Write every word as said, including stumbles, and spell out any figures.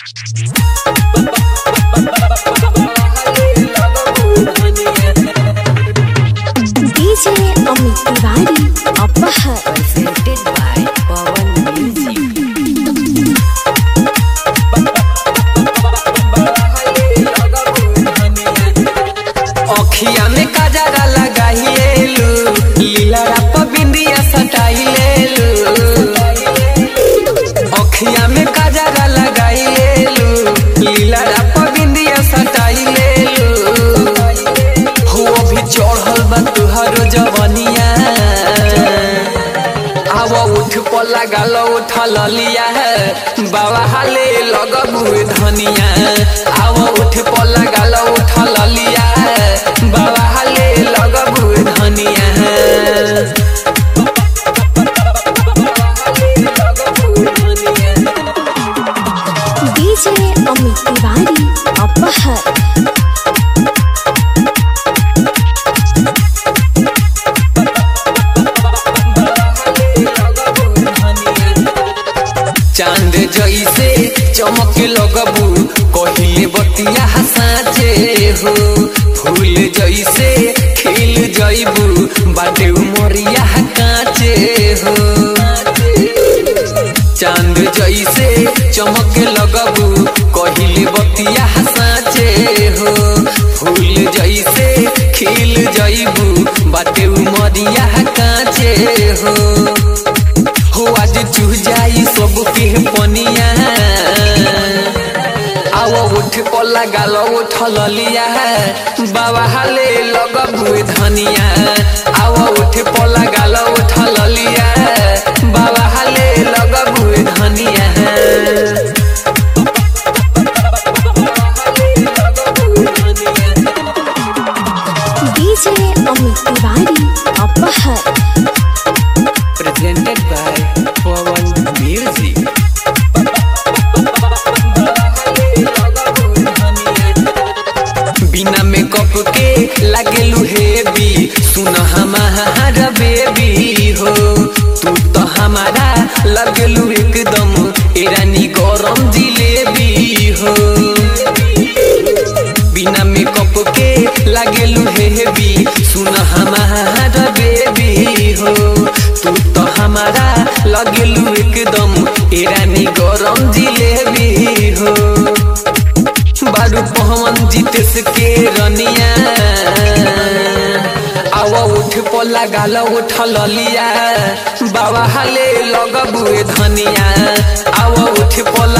DJ Amit Tiwari अपहर presented by Pawan music. अखिया में काजरा लगाइलेलू, लीला राप बिंदिया सटाइलेलू। अखिया में काजरा लगाइलेलू, लीला राप बिंदिया सटाइलेलू। हो अभी चढ़ल बा तुहरो जवनिया, आव उठ पर लगाल उठल लिया बाबा हाले लगबू धनिया। आव उठ पर लगाल उठल लिया बाबा हाले लगबू धनिया। डीजे अमित तिवारी अपहर चांद जैसे चमक लगबू कहिले बतिया हसाचे हो। फूल जैसे खिल जैबू बाटे उमरिया काचे हो। चांद जैसे चमक लगबू कहिले बतिया हसाचे हो। फूल जैसे खिल जैबू बाटे उमरिया काचे हो। हो आज चूह जाई सब के पनिया, आव उठ पर लगाल उठल लिया बाबा हाले लगबू धनिया। आव उठ पर लगाल उठल लिया बाबा हाले लगबू धनिया। डीजे अमित तिवारी अपहर presented by पवन म्यूजिक। बिना मेकअप के लागेलू हेवी, सुन हमारा बेबी हो। तू तो हमारा लगेलू एकदम ईरानी गरम जिलेबी हो। बिना मेकअप के लागेलू हेवी, सुन हमारा बेबी हो। तू तो हमारा लगेलू एकदम ईरानी गरम जिलेबी हो। बारू पवन जीतेश के रनिया, आव उठ पर लगाल उठल लिया बाबा हाले लगबू धनिया। आव उठ पर